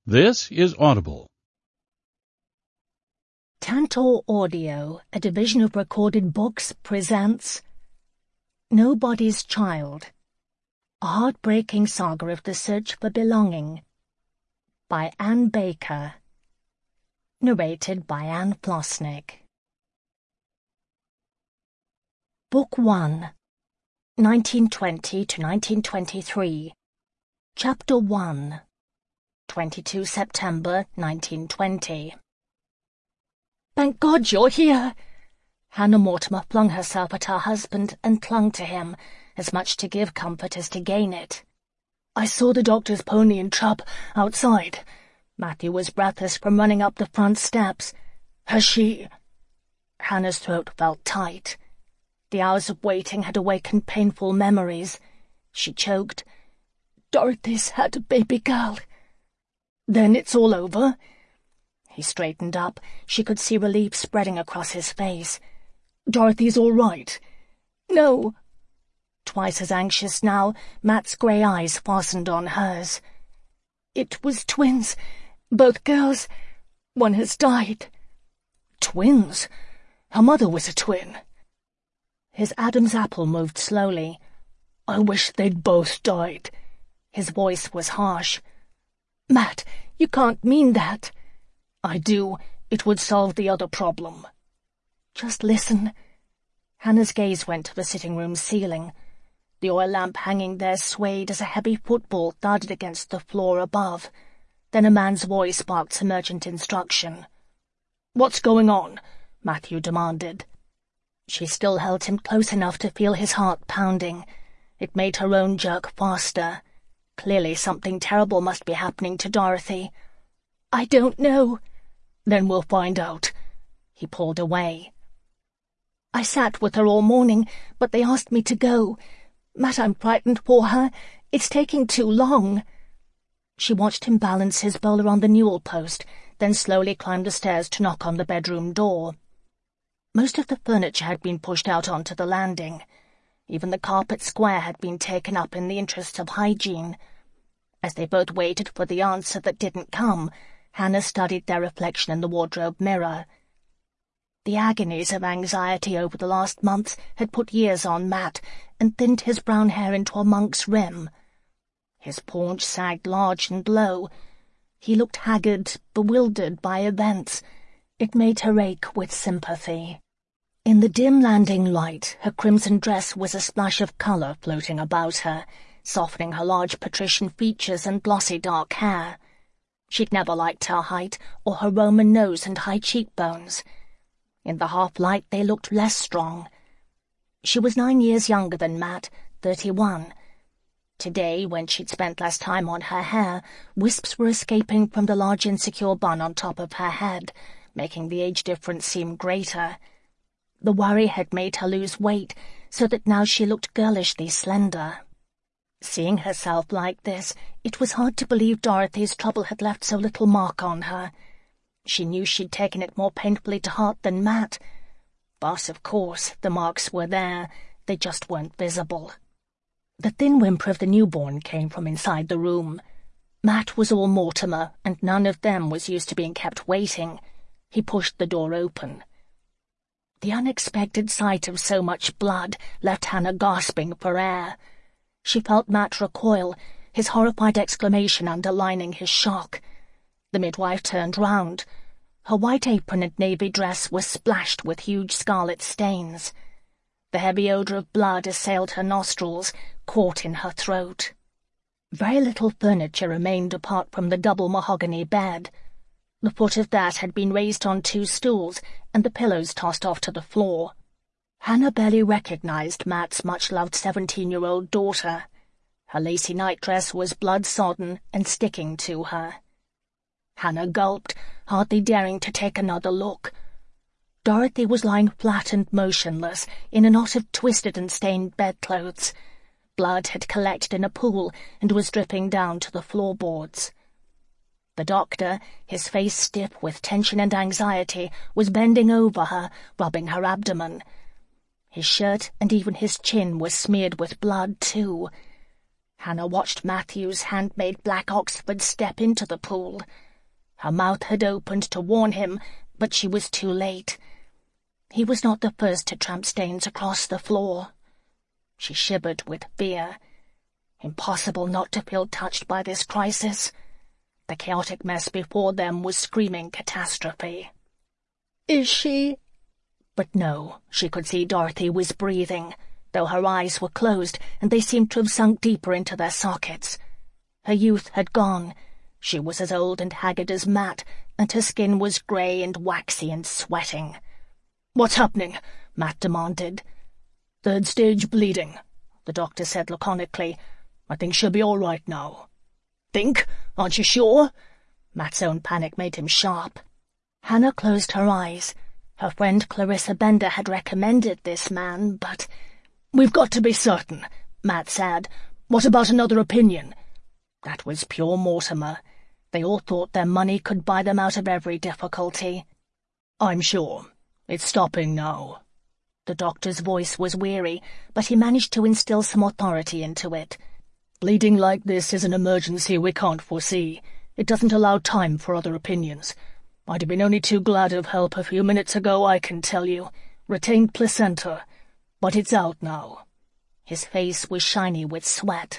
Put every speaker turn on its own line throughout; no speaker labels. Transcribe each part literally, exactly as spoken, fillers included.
This is Audible.
Tantor Audio, a division of Recorded Books, presents Nobody's Child, a heartbreaking saga of the search for belonging, by Anne Baker, narrated by Anne Flosnick. Book one, nineteen twenty to nineteen twenty-three, Chapter one, twenty-second September nineteen twenty. "Thank God you're here!" Hannah Mortimer flung herself at her husband and clung to him, as much to give comfort as to gain it. "I saw the doctor's pony and trap outside." Matthew was breathless from running up the front steps. "Has she—" Hannah's throat felt tight. The hours of waiting had awakened painful memories. She choked. "Dorothy's had a baby girl." "Then it's all over?" He straightened up. She could see relief spreading across his face. "Dorothy's all right?" "No." Twice as anxious now, Matt's grey eyes fastened on hers. "It was twins. Both girls. One has died." "Twins? Her mother was a twin." His Adam's apple moved slowly. "I wish they'd both died." His voice was harsh. "Matt, you can't mean that." "I do. It would solve the other problem." "Just listen." Hannah's gaze went to the sitting-room ceiling. The oil lamp hanging there swayed as a heavy football thudded against the floor above. Then a man's voice barked some urgent instruction. "What's going on?" Matthew demanded. She still held him close enough to feel his heart pounding. It made her own jerk faster. Clearly something terrible must be happening to Dorothy. "I don't know." "Then we'll find out." He pulled away. "I sat with her all morning, but they asked me to go. Matt, I'm frightened for her. It's taking too long." She watched him balance his bowler on the newel post, then slowly climbed the stairs to knock on the bedroom door. Most of the furniture had been pushed out onto the landing. Even the carpet square had been taken up in the interests of hygiene. As they both waited for the answer that didn't come, Hannah studied their reflection in the wardrobe mirror. The agonies of anxiety over the last months had put years on Matt and thinned his brown hair into a monk's rim. His paunch sagged large and low. He looked haggard, bewildered by events. It made her ache with sympathy. In the dim landing light, her crimson dress was a splash of colour floating about her, softening her large patrician features and glossy dark hair. She'd never liked her height or her Roman nose and high cheekbones. In the half-light they looked less strong. She was nine years younger than Matt, thirty-one. Today, when she'd spent less time on her hair, wisps were escaping from the large insecure bun on top of her head, making the age difference seem greater. The worry had made her lose weight, so that now she looked girlishly slender. Seeing herself like this, it was hard to believe Dorothy's trouble had left so little mark on her. She knew she'd taken it more painfully to heart than Matt. But, of course, the marks were there. They just weren't visible. The thin whimper of the newborn came from inside the room. Matt was all Mortimer, and none of them was used to being kept waiting. He pushed the door open. The unexpected sight of so much blood left Hannah gasping for air. She felt Matt recoil, his horrified exclamation underlining his shock. The midwife turned round. Her white apron and navy dress were splashed with huge scarlet stains. The heavy odour of blood assailed her nostrils, caught in her throat. Very little furniture remained apart from the double mahogany bed. The foot of that had been raised on two stools, and the pillows tossed off to the floor. Hannah barely recognized Matt's much-loved seventeen-year-old daughter. Her lacy nightdress was blood-sodden and sticking to her. Hannah gulped, hardly daring to take another look. Dorothy was lying flat and motionless in a knot of twisted and stained bedclothes. Blood had collected in a pool and was dripping down to the floorboards. The doctor, his face stiff with tension and anxiety, was bending over her, rubbing her abdomen. His shirt and even his chin were smeared with blood, too. Hannah watched Matthew's handmade black Oxford step into the pool. Her mouth had opened to warn him, but she was too late. He was not the first to tramp stains across the floor. She shivered with fear. Impossible not to feel touched by this crisis. The chaotic mess before them was screaming catastrophe. "Is she—" But no, she could see Dorothy was breathing, though her eyes were closed and they seemed to have sunk deeper into their sockets. Her youth had gone. She was as old and haggard as Matt, and her skin was grey and waxy and sweating. "What's happening?" Matt demanded. "Third stage bleeding," the doctor said laconically. "I think she'll be all right now." "Think? Aren't you sure?" Matt's own panic made him sharp. Hannah closed her eyes. Her friend Clarissa Bender had recommended this man, but— "We've got to be certain," Matt said. "What about another opinion?" That was pure Mortimer. They all thought their money could buy them out of every difficulty. "I'm sure. It's stopping now." The doctor's voice was weary, but he managed to instill some authority into it. "Bleeding like this is an emergency we can't foresee. It doesn't allow time for other opinions. I'd have been only too glad of help a few minutes ago, I can tell you. Retained placenta. But it's out now." His face was shiny with sweat.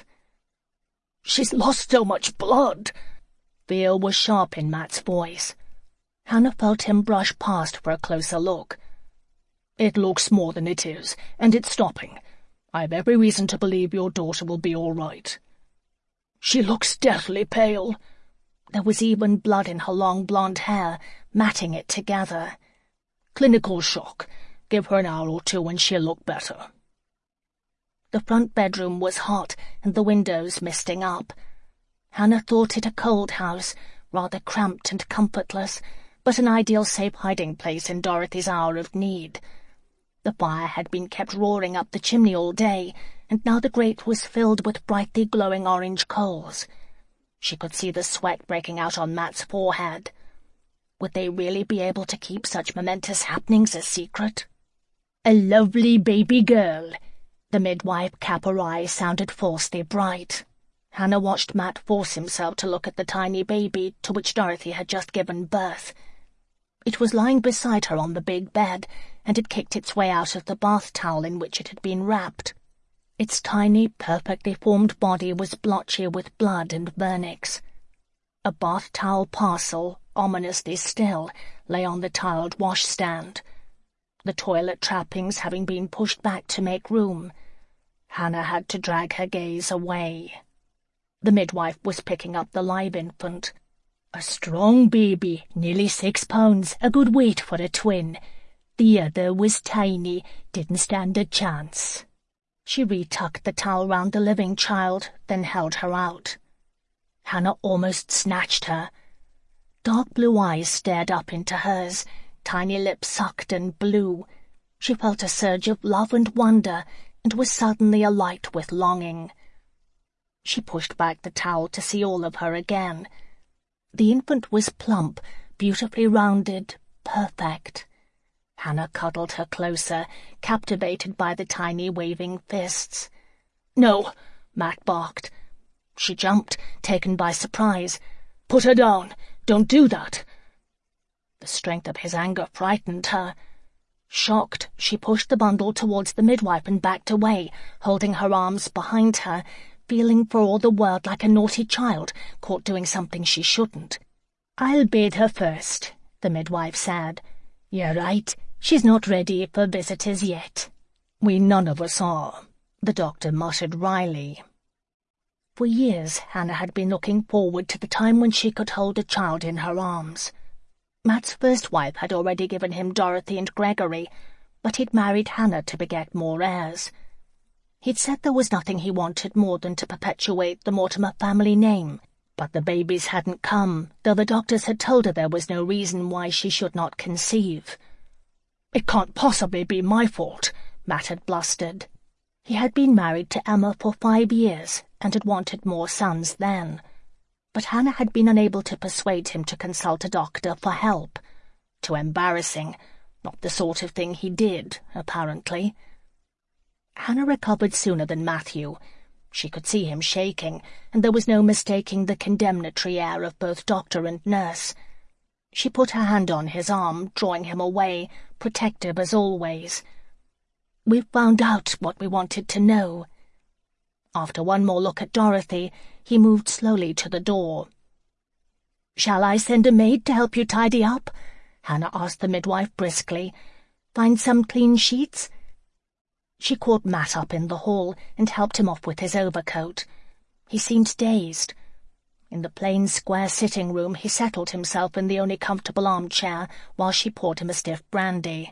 "She's lost so much blood." Fear was sharp in Matt's voice. Hannah felt him brush past for a closer look. "It looks more than it is, and it's stopping. I have every reason to believe your daughter will be all right." "She looks deathly pale." There was even blood in her long blonde hair, matting it together. "Clinical shock. Give her an hour or two and she'll look better." The front bedroom was hot and the windows misting up. Hannah thought it a cold house, rather cramped and comfortless, but an ideal safe hiding place in Dorothy's hour of need. The fire had been kept roaring up the chimney all day, and now the grate was filled with brightly glowing orange coals. She could see the sweat breaking out on Matt's forehead. Would they really be able to keep such momentous happenings a secret? "A lovely baby girl." The midwife Caporai sounded falsely bright. Hannah watched Matt force himself to look at the tiny baby to which Dorothy had just given birth. It was lying beside her on the big bed, and had kicked its way out of the bath towel in which it had been wrapped. Its tiny, perfectly formed body was blotchy with blood and vernix. A bath towel parcel, ominously still, lay on the tiled washstand. The toilet trappings having been pushed back to make room, Hannah had to drag her gaze away. The midwife was picking up the live infant. "A strong baby, nearly six pounds, a good weight for a twin. The other was tiny, didn't stand a chance." She retucked the towel round the living child, then held her out. Hannah almost snatched her. Dark blue eyes stared up into hers, tiny lips sucked and blue. She felt a surge of love and wonder, and was suddenly alight with longing. She pushed back the towel to see all of her again. The infant was plump, beautifully rounded, perfect. Hannah cuddled her closer, captivated by the tiny waving fists. "No," Matt barked. She jumped, taken by surprise. "Put her down. Don't do that." The strength of his anger frightened her. Shocked, she pushed the bundle towards the midwife and backed away, holding her arms behind her, feeling for all the world like a naughty child caught doing something she shouldn't. "I'll bathe her first," the midwife said. "You're right. She's not ready for visitors yet." "We none of us are," the doctor muttered wryly. For years Hannah had been looking forward to the time when she could hold a child in her arms. Matt's first wife had already given him Dorothy and Gregory, but he'd married Hannah to beget more heirs. He'd said there was nothing he wanted more than to perpetuate the Mortimer family name, but the babies hadn't come, though the doctors had told her there was no reason why she should not conceive. "It can't possibly be my fault," Matt had blustered. He had been married to Emma for five years and had wanted more sons then. But Hannah had been unable to persuade him to consult a doctor for help. Too embarrassing, not the sort of thing he did, apparently. Hannah recovered sooner than Matthew. She could see him shaking, and there was no mistaking the condemnatory air of both doctor and nurse. She put her hand on his arm, drawing him away, protective as always. "We've found out what we wanted to know." After one more look at Dorothy, he moved slowly to the door. "Shall I send a maid to help you tidy up?" Hannah asked the midwife briskly. "Find some clean sheets?" She caught Matt up in the hall and helped him off with his overcoat. He seemed dazed. In the plain square sitting room he settled himself in the only comfortable armchair while she poured him a stiff brandy.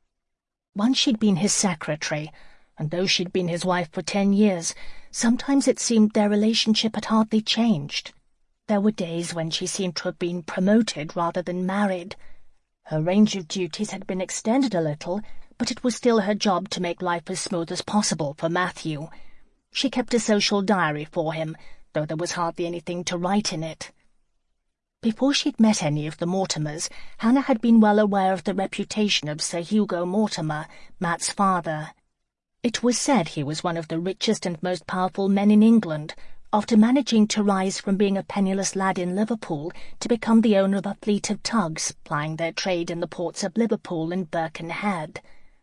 Once she'd been his secretary, and though she'd been his wife for ten years, sometimes it seemed their relationship had hardly changed. There were days when she seemed to have been promoted rather than married. Her range of duties had been extended a little, but it was still her job to make life as smooth as possible for Matthew. She kept a social diary for him, though there was hardly anything to write in it. Before she'd met any of the Mortimers, Hannah had been well aware of the reputation of Sir Hugo Mortimer, Matt's father. It was said he was one of the richest and most powerful men in England, after managing to rise from being a penniless lad in Liverpool to become the owner of a fleet of tugs plying their trade in the ports of Liverpool and Birkenhead.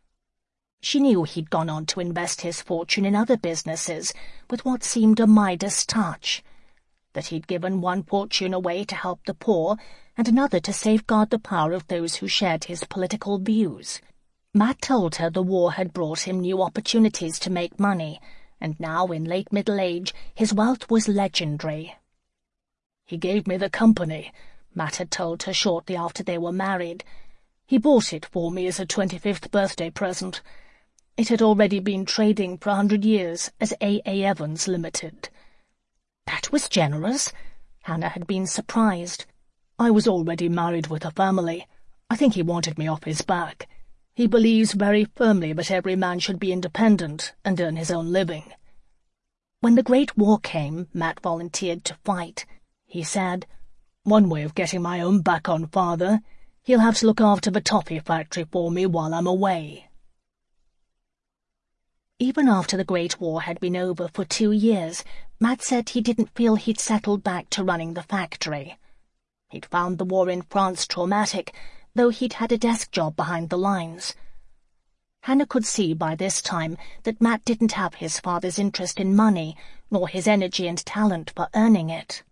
She knew he'd gone on to invest his fortune in other businesses with what seemed a Midas touch, that he'd given one fortune away to help the poor and another to safeguard the power of those who shared his political views. Matt told her the war had brought him new opportunities to make money, and now, in late middle age, his wealth was legendary. "He gave me the company," Matt had told her shortly after they were married. "He bought it for me as a twenty-fifth birthday present. It had already been trading for a hundred years as A A Evans Limited." That was generous. Hannah had been surprised. "I was already married with a family. I think he wanted me off his back. He believes very firmly that every man should be independent and earn his own living." When the Great War came, Matt volunteered to fight. He said, "One way of getting my own back on father. He'll have to look after the toffee factory for me while I'm away." Even after the Great War had been over for two years, Matt said he didn't feel he'd settled back to running the factory. He'd found the war in France traumatic, though he'd had a desk job behind the lines. Hannah could see by this time that Matt didn't have his father's interest in money, nor his energy and talent for earning it.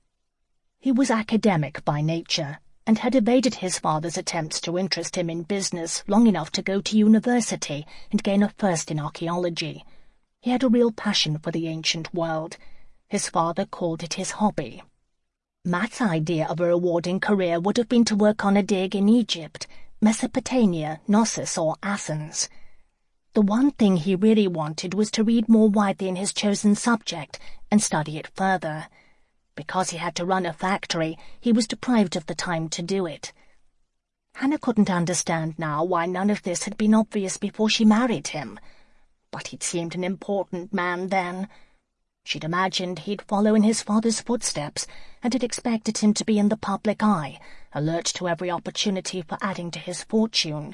He was academic by nature, and had evaded his father's attempts to interest him in business long enough to go to university and gain a first in archaeology. He had a real passion for the ancient world. His father called it his hobby. Matt's idea of a rewarding career would have been to work on a dig in Egypt, Mesopotamia, Knossos, or Athens. The one thing he really wanted was to read more widely in his chosen subject and study it further. Because he had to run a factory, he was deprived of the time to do it. Hannah couldn't understand now why none of this had been obvious before she married him. But he'd seemed an important man then. She'd imagined he'd follow in his father's footsteps, and had expected him to be in the public eye, alert to every opportunity for adding to his fortune.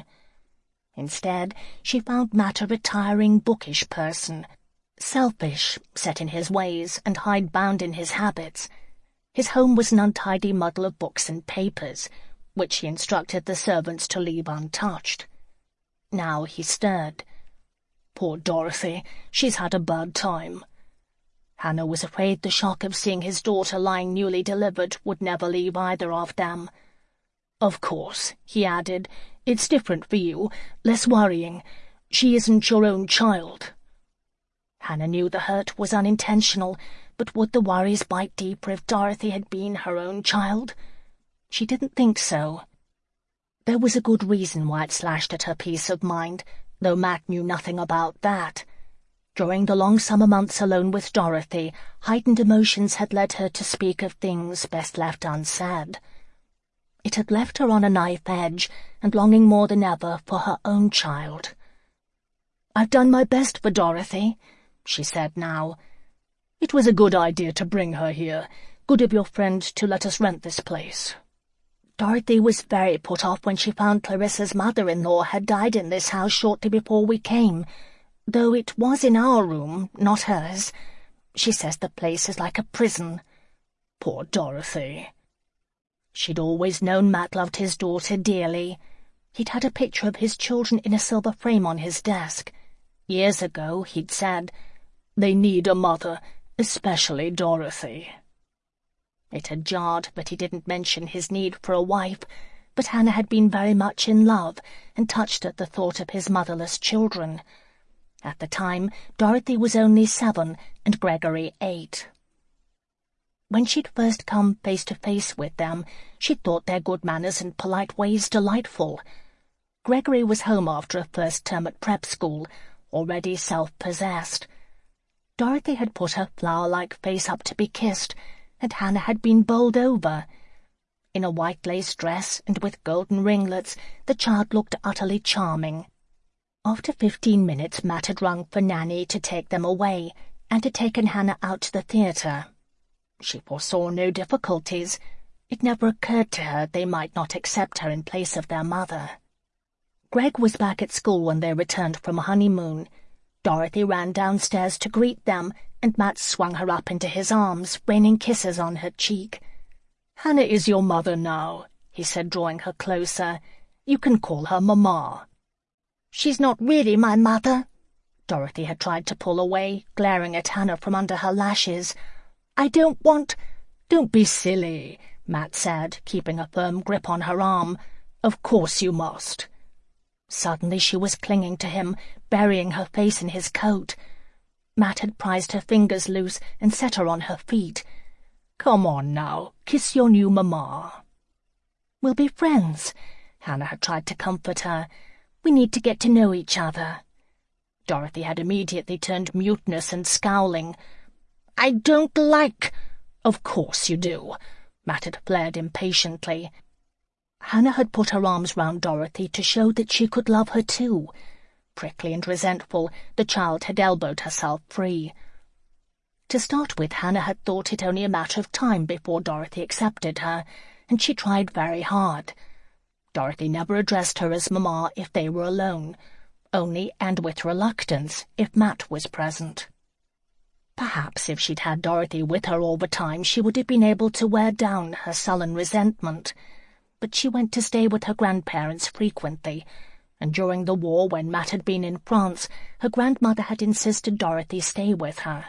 Instead, she found Matt a retiring, bookish person, selfish, set in his ways, and hidebound in his habits. His home was an untidy muddle of books and papers, which he instructed the servants to leave untouched. Now he stirred. "Poor Dorothy, she's had a bad time." Hannah was afraid the shock of seeing his daughter lying newly delivered would never leave either of them. "Of course," he added, "it's different for you, less worrying. She isn't your own child." Hannah knew the hurt was unintentional, but would the worries bite deeper if Dorothy had been her own child? She didn't think so. There was a good reason why it slashed at her peace of mind, though Matt knew nothing about that. During the long summer months alone with Dorothy, heightened emotions had led her to speak of things best left unsaid. It had left her on a knife edge, and longing more than ever for her own child. "I've done my best for Dorothy," she said now. "It was a good idea to bring her here. Good of your friend to let us rent this place." Dorothy was very put off when she found Clarissa's mother-in-law had died in this house shortly before we came, though it was in our room, not hers. She says the place is like a prison. Poor Dorothy. She'd always known Matt loved his daughter dearly. He'd had a picture of his children in a silver frame on his desk. Years ago, he'd said, "They need a mother, especially Dorothy." It had jarred, but he didn't mention his need for a wife, but Hannah had been very much in love and touched at the thought of his motherless children. At the time, Dorothy was only seven and Gregory eight. When she'd first come face to face with them, she'd thought their good manners and polite ways delightful. Gregory was home after a first term at prep school, already self-possessed. Dorothy had put her flower-like face up to be kissed, and Hannah had been bowled over. In a white lace dress and with golden ringlets, the child looked utterly charming. After fifteen minutes, Matt had rung for Nanny to take them away, and had taken Hannah out to the theatre. She foresaw no difficulties. It never occurred to her they might not accept her in place of their mother. Greg was back at school when they returned from a honeymoon. Dorothy ran downstairs to greet them, and Matt swung her up into his arms, raining kisses on her cheek. "Hannah is your mother now," he said, drawing her closer. "You can call her Mama." "She's not really my mother." Dorothy had tried to pull away, glaring at Hannah from under her lashes. "I don't want—" "Don't be silly," Matt said, keeping a firm grip on her arm. "Of course you must." Suddenly she was clinging to him, burying her face in his coat. Matt had prized her fingers loose and set her on her feet. "Come on now, kiss your new Mama." "We'll be friends," Hannah had tried to comfort her. "We need to get to know each other." Dorothy had immediately turned mutinous and scowling. "I don't like—" "Of course you do," Matt had flared impatiently. Hannah had put her arms round Dorothy to show that she could love her too. Prickly and resentful, the child had elbowed herself free. To start with, Hannah had thought it only a matter of time before Dorothy accepted her, and she tried very hard. Dorothy never addressed her as Mama if they were alone, only, and with reluctance, if Matt was present. Perhaps if she'd had Dorothy with her all the time, she would have been able to wear down her sullen resentment. But she went to stay with her grandparents frequently, and during the war, when Matt had been in France, her grandmother had insisted Dorothy stay with her.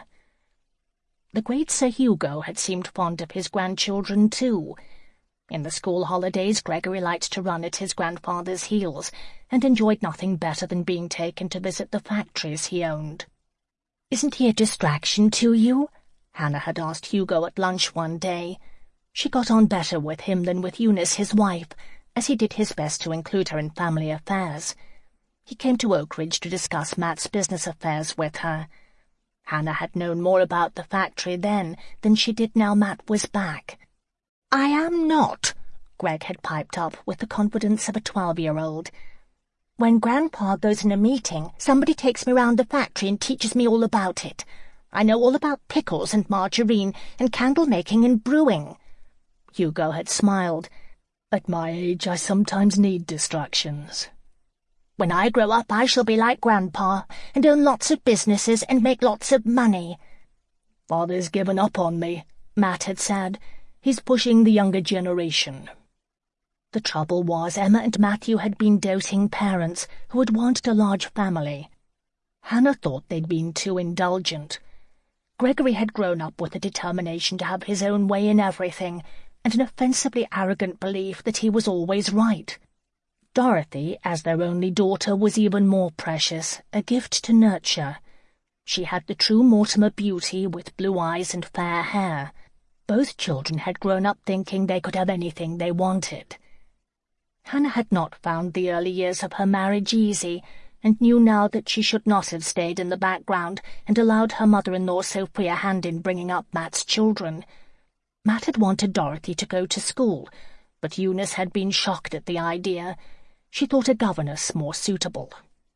The great Sir Hugo had seemed fond of his grandchildren too. In the school holidays, Gregory liked to run at his grandfather's heels, and enjoyed nothing better than being taken to visit the factories he owned. "Isn't he a distraction to you?" Hannah had asked Hugo at lunch one day. She got on better with him than with Eunice, his wife, as he did his best to include her in family affairs. He came to Oak Ridge to discuss Matt's business affairs with her. Hannah had known more about the factory then than she did now Matt was back. "I am not," Greg had piped up with the confidence of a twelve-year-old. "When Grandpa goes in a meeting, somebody takes me round the factory and teaches me all about it. I know all about pickles and margarine and candle-making and brewing." Hugo had smiled. "At my age, I sometimes need distractions." "When I grow up, I shall be like Grandpa, and own lots of businesses and make lots of money." "Father's given up on me," Matt had said. "He's pushing the younger generation." The trouble was, Emma and Matthew had been doting parents who had wanted a large family. Hannah thought they'd been too indulgent. Gregory had grown up with a determination to have his own way in everything, and an offensively arrogant belief that he was always right. Dorothy, as their only daughter, was even more precious, a gift to nurture. She had the true Mortimer beauty with blue eyes and fair hair. Both children had grown up thinking they could have anything they wanted. Hannah had not found the early years of her marriage easy, and knew now that she should not have stayed in the background and allowed her mother-in-law so free a hand in bringing up Matt's children. Matt had wanted Dorothy to go to school, but Eunice had been shocked at the idea. She thought a governess more suitable.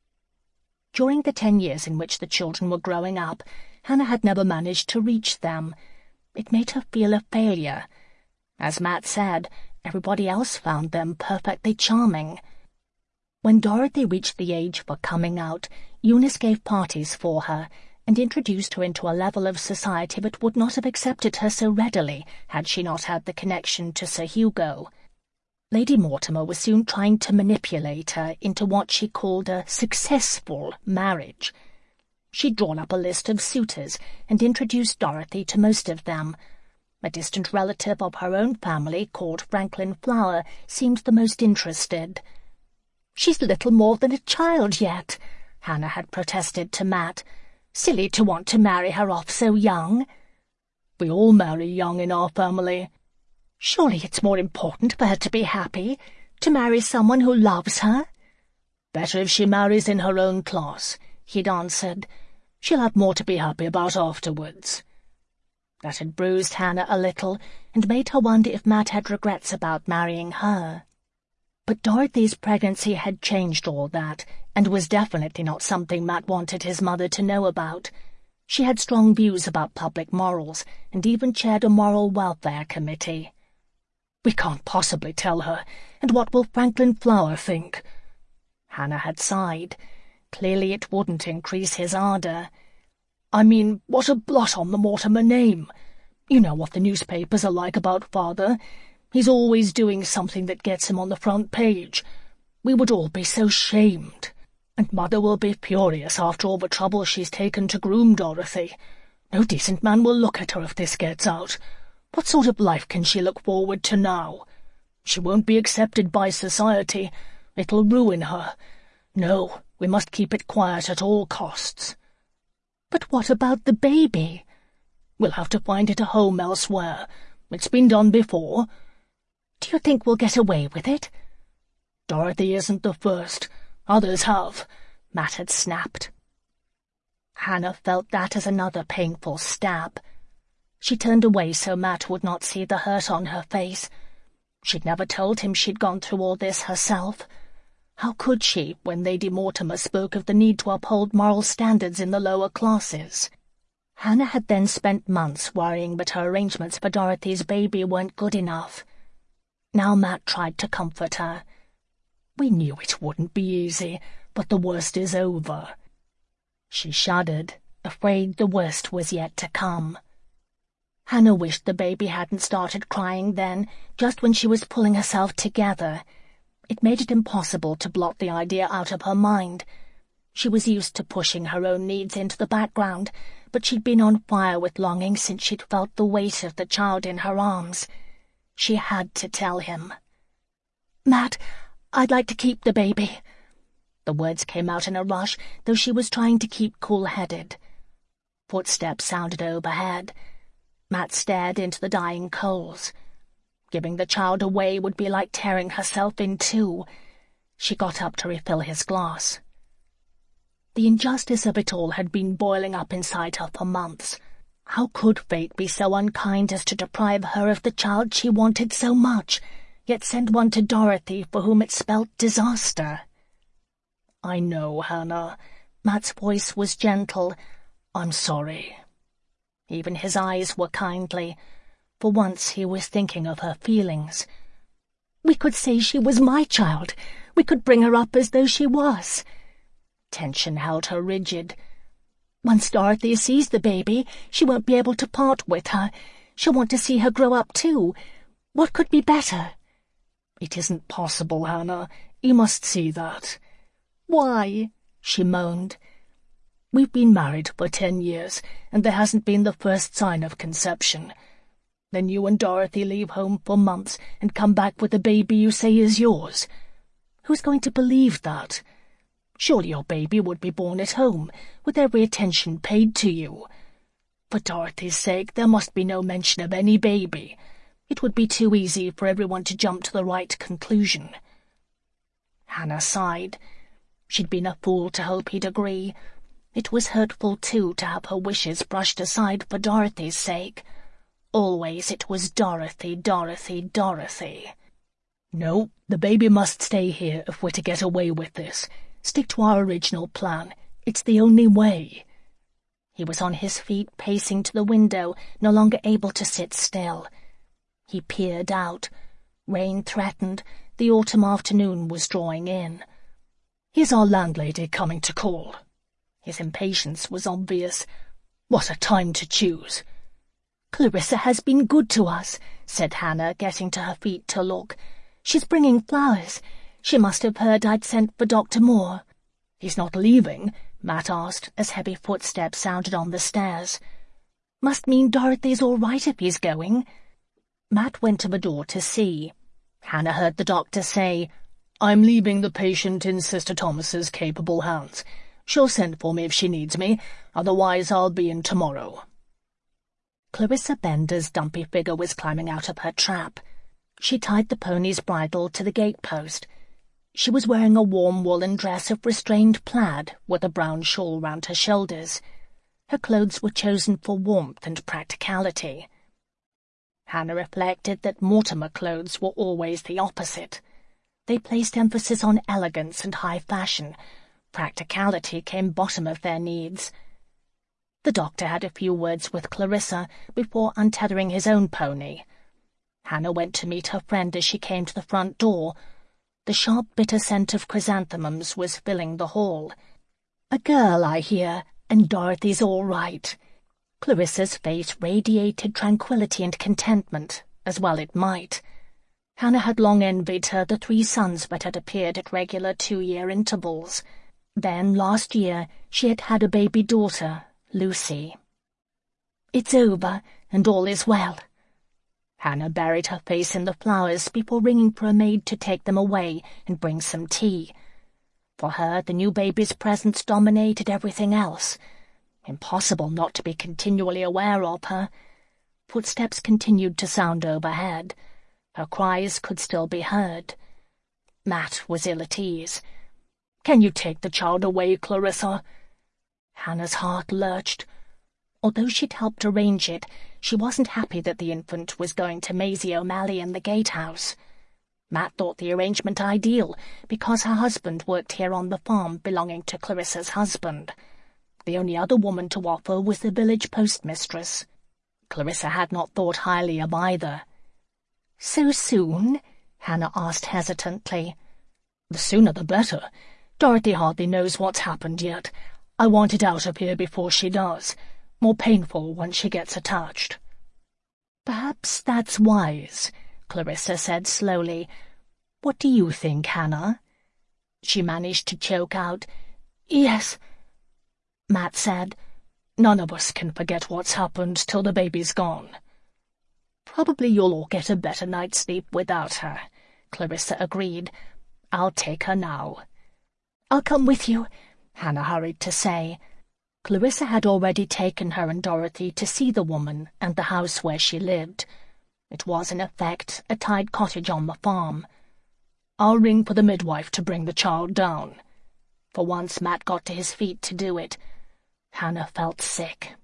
During the ten years in which the children were growing up, Hannah had never managed to reach them. It made her feel a failure. As Matt said, everybody else found them perfectly charming. When Dorothy reached the age for coming out, Eunice gave parties for her, and introduced her into a level of society that would not have accepted her so readily had she not had the connection to Sir Hugo. Lady Mortimer was soon trying to manipulate her into what she called a successful marriage. She'd drawn up a list of suitors and introduced Dorothy to most of them. A distant relative of her own family, called Franklin Flower, seemed the most interested. "She's little more than a child yet," Hannah had protested to Matt. "Silly to want to marry her off so young." "We all marry young in our family." "Surely it's more important for her to be happy, to marry someone who loves her." "Better if she marries in her own class," he'd answered. "She'll have more to be happy about afterwards." That had bruised Hannah a little, and made her wonder if Matt had regrets about marrying her. But Dorothy's pregnancy had changed all that, and was definitely not something Matt wanted his mother to know about. She had strong views about public morals, and even chaired a moral welfare committee. "We can't possibly tell her, and what will Franklin Flower think?" Hannah had sighed. Clearly it wouldn't increase his ardour. "I mean, what a blot on the Mortimer name. You know what the newspapers are like about father. He's always doing something that gets him on the front page. We would all be so shamed. And Mother will be furious after all the trouble she's taken to groom Dorothy. No decent man will look at her if this gets out. What sort of life can she look forward to now? She won't be accepted by society. It'll ruin her. No, we must keep it quiet at all costs." "But what about the baby?" "We'll have to find it a home elsewhere. It's been done before." "Do you think we'll get away with it?" "Dorothy isn't the first. Others have," Matt had snapped. Hannah felt that as another painful stab. She turned away so Matt would not see the hurt on her face. She'd never told him she'd gone through all this herself. How could she, when Lady Mortimer spoke of the need to uphold moral standards in the lower classes? Hannah had then spent months worrying that her arrangements for Dorothy's baby weren't good enough. Now Matt tried to comfort her. "We knew it wouldn't be easy, but the worst is over." She shuddered, afraid the worst was yet to come. Hannah wished the baby hadn't started crying then, just when she was pulling herself together. It made it impossible to blot the idea out of her mind. She was used to pushing her own needs into the background, but she'd been on fire with longing since she'd felt the weight of the child in her arms. She had to tell him. "Matt, I'd like to keep the baby." The words came out in a rush, though she was trying to keep cool-headed. Footsteps sounded overhead. Matt stared into the dying coals. Giving the child away would be like tearing herself in two. She got up to refill his glass. The injustice of it all had been boiling up inside her for months. How could fate be so unkind as to deprive her of the child she wanted so much, yet send one to Dorothy for whom it spelt disaster? "I know, Hannah." Matt's voice was gentle. "I'm sorry." Even his eyes were kindly. For once he was thinking of her feelings. "We could say she was my child. We could bring her up as though she was." Tension held her rigid. "Once Dorothy sees the baby, she won't be able to part with her. She'll want to see her grow up too. What could be better?" "It isn't possible, Hannah. You must see that." "Why?" she moaned. "We've been married for ten years, and there hasn't been the first sign of conception. Then you and Dorothy leave home for months and come back with a baby you say is yours. Who's going to believe that? Surely your baby would be born at home, with every attention paid to you. For Dorothy's sake, there must be no mention of any baby. It would be too easy for everyone to jump to the right conclusion." Hannah sighed. She'd been a fool to hope he'd agree. It was hurtful, too, to have her wishes brushed aside for Dorothy's sake. Always it was Dorothy, Dorothy, Dorothy. "No, the baby must stay here if we're to get away with this. Stick to our original plan. It's the only way." He was on his feet, pacing to the window, no longer able to sit still. He peered out. Rain threatened. The autumn afternoon was drawing in. "Here's our landlady coming to call." His impatience was obvious. "What a time to choose!" "Clarissa has been good to us," said Hannah, getting to her feet to look. "She's bringing flowers. She must have heard I'd sent for Doctor Moore." "He's not leaving?" Matt asked, as heavy footsteps sounded on the stairs. "Must mean Dorothy's all right if he's going." Matt went to the door to see. Hannah heard the doctor say, "I'm leaving the patient in Sister Thomas's capable hands. She'll send for me if she needs me, otherwise I'll be in tomorrow." Clarissa Bender's dumpy figure was climbing out of her trap. She tied the pony's bridle to the gate-post. She was wearing a warm woolen dress of restrained plaid with a brown shawl round her shoulders. Her clothes were chosen for warmth and practicality. Hannah reflected that Mortimer clothes were always the opposite. They placed emphasis on elegance and high fashion. Practicality came bottom of their needs. The doctor had a few words with Clarissa before untethering his own pony. Hannah went to meet her friend as she came to the front door. The sharp, bitter scent of chrysanthemums was filling the hall. "A girl, I hear, and Dorothy's all right." Clarissa's face radiated tranquillity and contentment, as well it might. Hannah had long envied her the three sons that had appeared at regular two-year intervals. Then, last year, she had had a baby daughter, Lucy. "It's over, and all is well." Hannah buried her face in the flowers before ringing for a maid to take them away and bring some tea. For her, the new baby's presence dominated everything else. Impossible not to be continually aware of her. Footsteps continued to sound overhead. Her cries could still be heard. Matt was ill at ease. "Can you take the child away, Clarissa?" Hannah's heart lurched. Although she'd helped arrange it, she wasn't happy that the infant was going to Maisie O'Malley in the gatehouse. Matt thought the arrangement ideal, because her husband worked here on the farm belonging to Clarissa's husband. The only other woman to offer was the village postmistress. Clarissa had not thought highly of either. "So soon?" Hannah asked hesitantly. "The sooner the better. Dorothy hardly knows what's happened yet. I want it out of here before she does. More painful once she gets attached." "Perhaps that's wise," Clarissa said slowly. "What do you think, Hannah?" She managed to choke out, "Yes." Matt said, "None of us can forget what's happened till the baby's gone." "Probably you'll all get a better night's sleep without her," Clarissa agreed. "I'll take her now." "I'll come with you," Hannah hurried to say. Clarissa had already taken her and Dorothy to see the woman and the house where she lived. It was, in effect, a tied cottage on the farm. "I'll ring for the midwife to bring the child down." For once Matt got to his feet to do it. Hannah felt sick.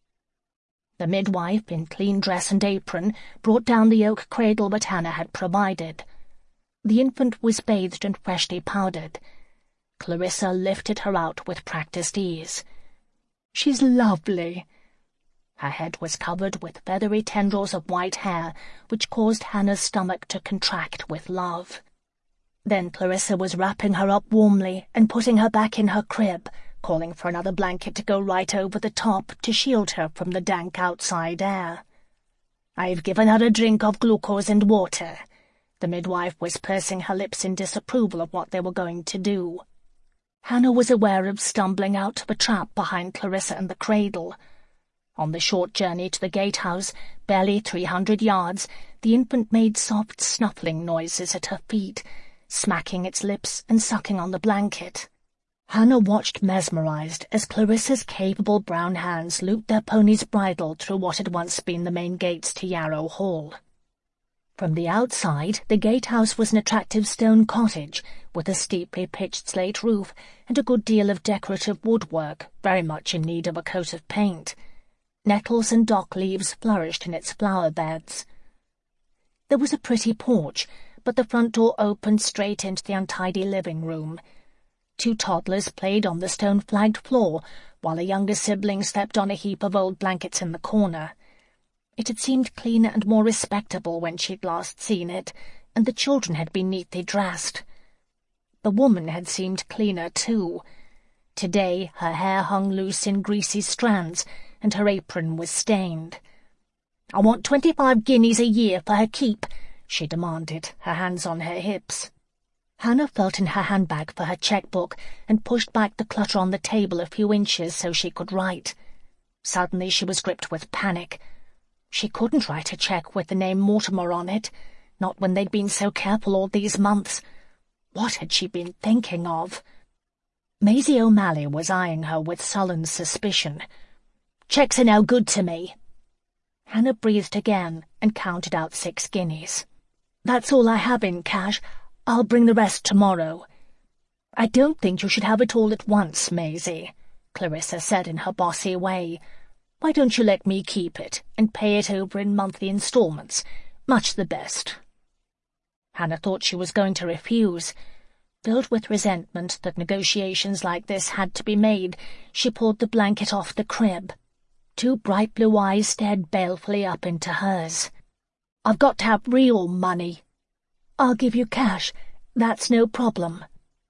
The midwife, in clean dress and apron, brought down the oak cradle that Hannah had provided. The infant was bathed and freshly powdered. Clarissa lifted her out with practised ease. "She's lovely." Her head was covered with feathery tendrils of white hair, which caused Hannah's stomach to contract with love. Then Clarissa was wrapping her up warmly and putting her back in her crib, calling for another blanket to go right over the top to shield her from the dank outside air. "I've given her a drink of glucose and water." The midwife was pursing her lips in disapproval of what they were going to do. Hannah was aware of stumbling out of a trap behind Clarissa and the cradle. On the short journey to the gatehouse, barely three hundred yards, the infant made soft snuffling noises at her feet, smacking its lips and sucking on the blanket. Hannah watched mesmerized as Clarissa's capable brown hands looped their pony's bridle through what had once been the main gates to Yarrow Hall. From the outside, the gatehouse was an attractive stone cottage, with a steeply pitched slate roof and a good deal of decorative woodwork, very much in need of a coat of paint. Nettles and dock leaves flourished in its flower beds. There was a pretty porch, but the front door opened straight into the untidy living room. Two toddlers played on the stone-flagged floor, while a younger sibling slept on a heap of old blankets in the corner. It had seemed cleaner and more respectable when she'd last seen it, and the children had been neatly dressed. The woman had seemed cleaner, too. Today her hair hung loose in greasy strands, and her apron was stained. "I want twenty-five guineas a year for her keep," she demanded, her hands on her hips. Hannah felt in her handbag for her checkbook and pushed back the clutter on the table a few inches so she could write. Suddenly she was gripped with panic. She couldn't write a cheque with the name Mortimer on it, not when they'd been so careful all these months. What had she been thinking of? Maisie O'Malley was eyeing her with sullen suspicion. "Cheques are no good to me." Hannah breathed again and counted out six guineas. "That's all I have in cash. I'll bring the rest tomorrow." "I don't think you should have it all at once, Maisie," Clarissa said in her bossy way. "Why don't you let me keep it and pay it over in monthly instalments? Much the best." Hannah thought she was going to refuse. Filled with resentment that negotiations like this had to be made, she pulled the blanket off the crib. Two bright blue eyes stared balefully up into hers. "I've got to have real money." "I'll give you cash. That's no problem."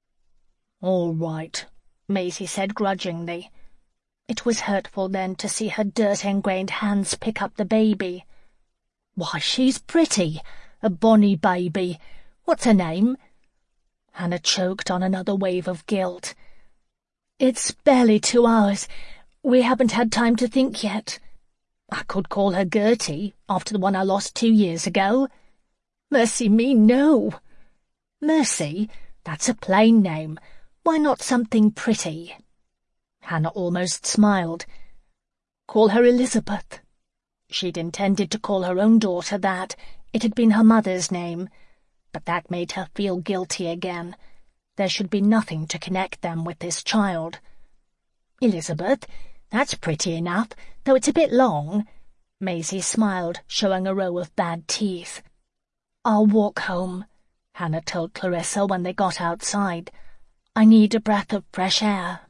"All right," Maisie said grudgingly. It was hurtful then to see her dirt-ingrained hands pick up the baby. "Why, she's pretty. A bonny baby. What's her name?" Hannah choked on another wave of guilt. "It's barely two hours. We haven't had time to think yet." "I could call her Gertie, after the one I lost two years ago." "Mercy me, no." "Mercy? That's a plain name. Why not something pretty?" Hannah almost smiled. "Call her Elizabeth." She'd intended to call her own daughter that. It had been her mother's name. But that made her feel guilty again. There should be nothing to connect them with this child. "Elizabeth, that's pretty enough, though it's a bit long." Maisie smiled, showing a row of bad teeth. "I'll walk home," Hannah told Clarissa when they got outside. "I need a breath of fresh air."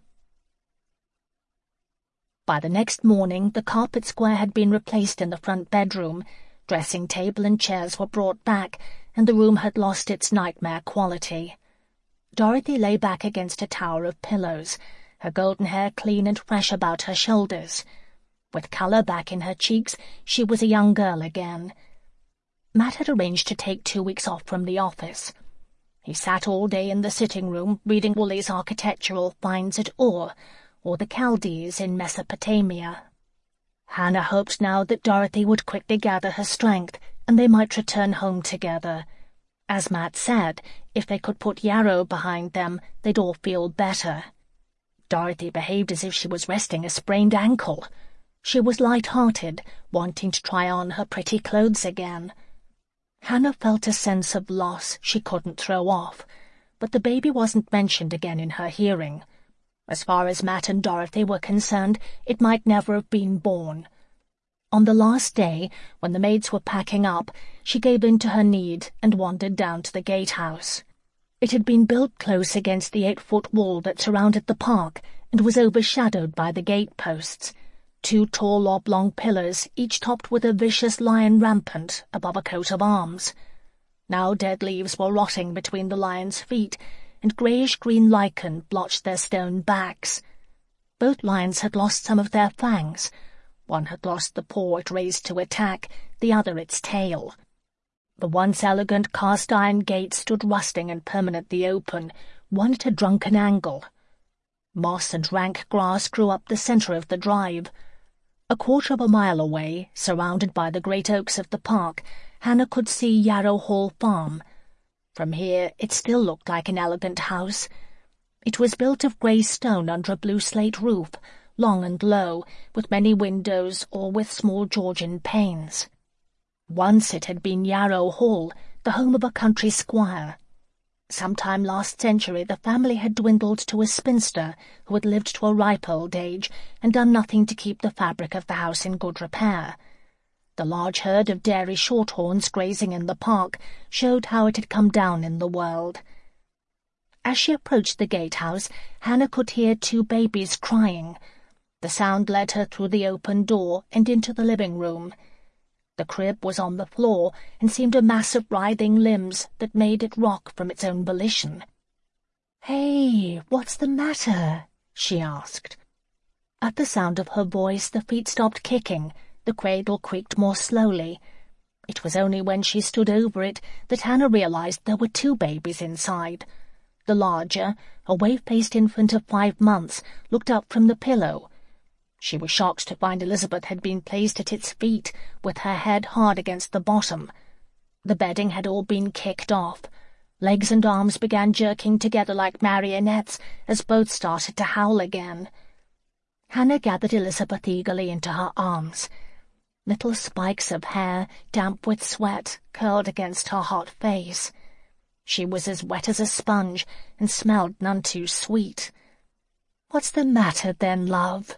By the next morning the carpet square had been replaced in the front bedroom, dressing table and chairs were brought back, and the room had lost its nightmare quality. Dorothy lay back against a tower of pillows, her golden hair clean and fresh about her shoulders. With colour back in her cheeks, she was a young girl again. Matt had arranged to take two weeks off from the office. He sat all day in the sitting-room reading Woolley's architectural finds at Ur, or the Chaldees in Mesopotamia. Hannah hoped now that Dorothy would quickly gather her strength, and they might return home together. As Matt said, if they could put Yarrow behind them, they'd all feel better. Dorothy behaved as if she was resting a sprained ankle. She was light-hearted, wanting to try on her pretty clothes again. Hannah felt a sense of loss she couldn't throw off, but the baby wasn't mentioned again in her hearing. As far as Matt and Dorothy were concerned, it might never have been born. On the last day, when the maids were packing up, she gave in to her need and wandered down to the gatehouse. It had been built close against the eight-foot wall that surrounded the park and was overshadowed by the gate-posts, two tall oblong pillars, each topped with a vicious lion rampant above a coat of arms. Now dead leaves were rotting between the lion's feet, and greyish-green lichen blotched their stone backs. Both lions had lost some of their fangs. One had lost the paw it raised to attack, the other its tail. The once elegant cast-iron gate stood rusting and permanently open, one at a drunken angle. Moss and rank grass grew up the centre of the drive. A quarter of a mile away, surrounded by the great oaks of the park, Hannah could see Yarrow Hall Farm. From here it still looked like an elegant house. It was built of grey stone under a blue slate roof, long and low, with many windows, all with small Georgian panes. Once it had been Yarrow Hall, the home of a country squire. Sometime last century the family had dwindled to a spinster who had lived to a ripe old age and done nothing to keep the fabric of the house in good repair. The large herd of dairy shorthorns grazing in the park showed how it had come down in the world. As she approached the gatehouse, Hannah could hear two babies crying. The sound led her through the open door and into the living room. The crib was on the floor and seemed a mass of writhing limbs that made it rock from its own volition. "Hey, what's the matter?" she asked. At the sound of her voice, the feet stopped kicking, the cradle creaked more slowly. It was only when she stood over it that Hannah realized there were two babies inside. The larger, a wave-faced infant of five months, looked up from the pillow. She was shocked to find Elizabeth had been placed at its feet, with her head hard against the bottom. The bedding had all been kicked off. Legs and arms began jerking together like marionettes as both started to howl again. Hannah gathered Elizabeth eagerly into her arms. Little spikes of hair, damp with sweat, curled against her hot face. She was as wet as a sponge and smelled none too sweet. "What's the matter, then, love?"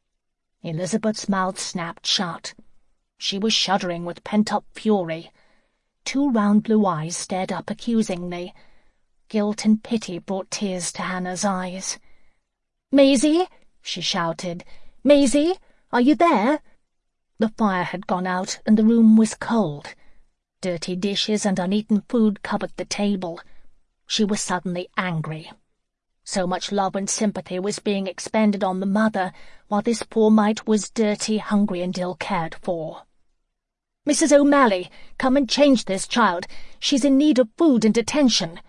Elizabeth's mouth snapped shut. She was shuddering with pent-up fury. Two round blue eyes stared up accusingly. Guilt and pity brought tears to Hannah's eyes. "Maisie!" she shouted. "Maisie, are you there?" The fire had gone out, and the room was cold. Dirty dishes and uneaten food covered the table. She was suddenly angry. So much love and sympathy was being expended on the mother, while this poor mite was dirty, hungry, and ill-cared for. "Missus O'Malley, come and change this child. She's in need of food and attention."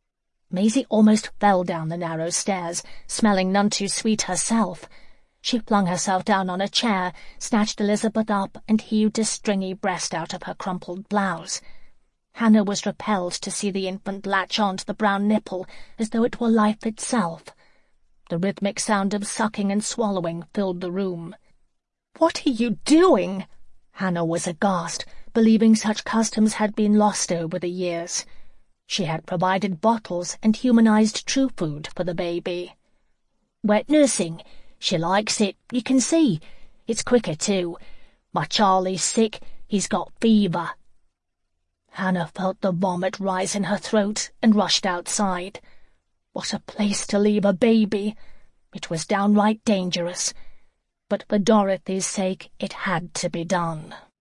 Maisie almost fell down the narrow stairs, smelling none too sweet herself. She flung herself down on a chair, snatched Elizabeth up, and heaved a stringy breast out of her crumpled blouse. Hannah was repelled to see the infant latch on to the brown nipple as though it were life itself. The rhythmic sound of sucking and swallowing filled the room. "What are you doing?" Hannah was aghast, believing such customs had been lost over the years. She had provided bottles and humanized true food for the baby. "Wet nursing. She likes it, you can see. It's quicker, too. My Charlie's sick. He's got fever." Hannah felt the vomit rise in her throat and rushed outside. What a place to leave a baby! It was downright dangerous. But for Dorothy's sake it had to be done.